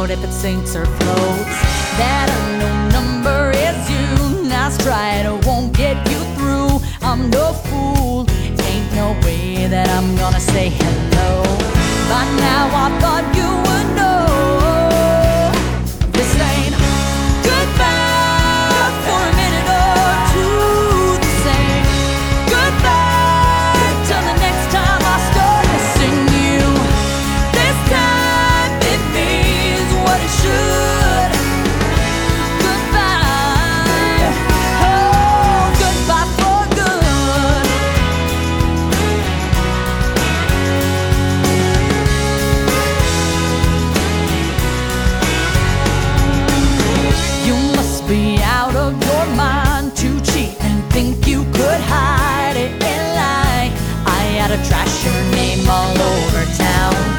out if it sinks or floats. That unknown number is you. Nice try, it won't get you through. I'm no fool, ain't no way that I'm gonna say hello. By now I thought you would know. This ain't goodbye for a minute or two. This ain't goodbye till the next time I start missing you. This time it means what it should. Goodbye, oh, goodbye for good. You must be out of your mind to cheat and think you could hide it and lie. I had to trash your name all over town.